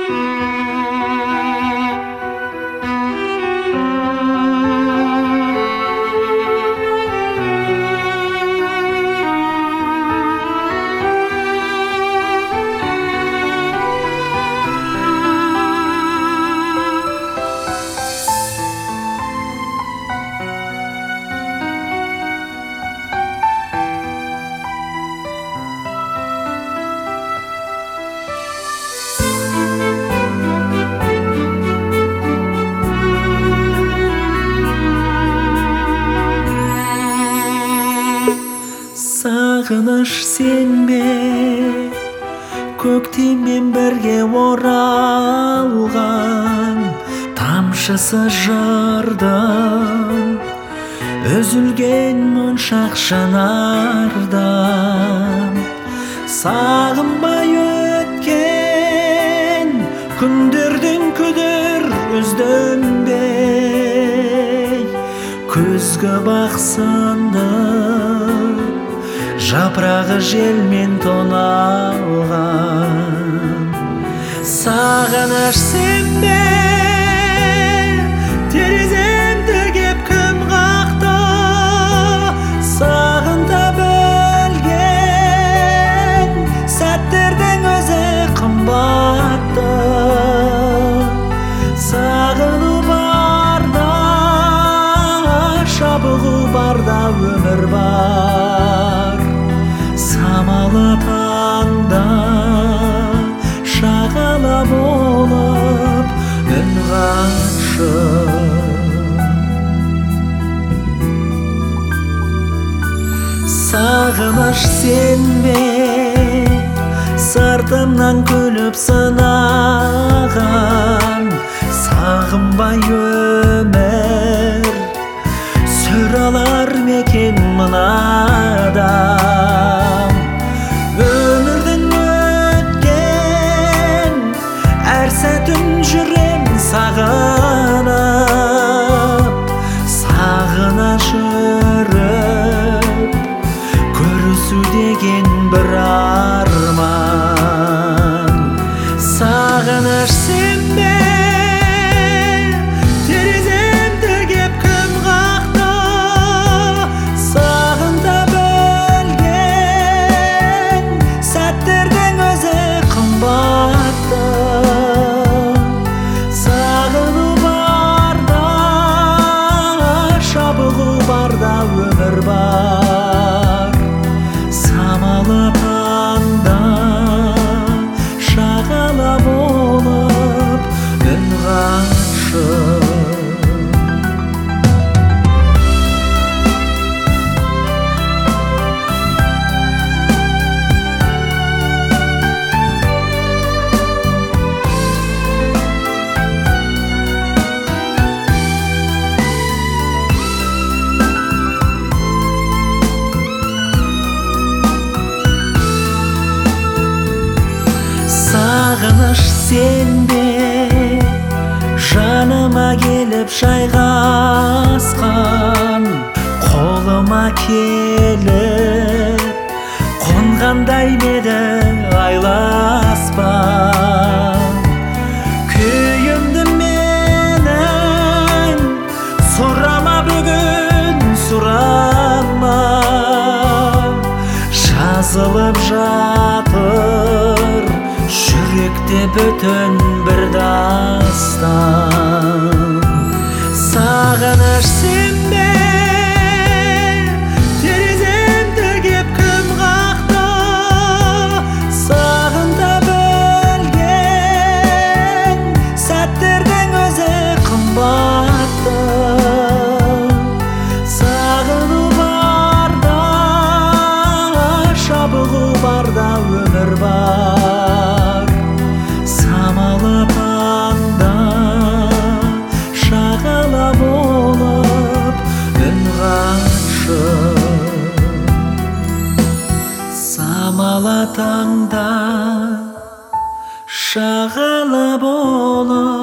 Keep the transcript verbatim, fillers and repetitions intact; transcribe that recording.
Сағыныш сенбе, көктеммен бірге оралған тамшысы жырдың, үзілген моншақ жанардан. Сағынбай өткен күндердің күдір үздінбей, күзгі бақсынды жапырағы желмен тоналған. Сағыныш сенбе, тереземді кеп кім қақты, сағынтып өлген сәттердің өзі қымбатты. Сағыну барда, шабығу барда өмір бар. Самалы таңда шағала болып үн қашып. Сағыныш сенбе, сыртымнан күліп сынаған. Сағынбай өмір сүр алар мекен мынадан. Өмірдің өткен әр сәтін жүрем сағынып, сағына жүріп көрісу деген бір арман. Сағыныш сенбе, өмір бар. Самалы таңда шағала болып үн қашып. Сағыныш сенбе, жаныма келіп жайғасқан, қолыма келіп қонғандай меді айласпан. Күйімді менің сұрама бүгін, сұрама, жазылып жатыр жүректе бүтін бір дастан. Сағыныш сенбе, тереземді кеп кім қақты, сағынтып өлген сәттердің өзі қымбатты. Сағыну барда, шабығу барда өмір бар. Самалы таңда шағала болып үн қашып. Самалы таңда шағала болып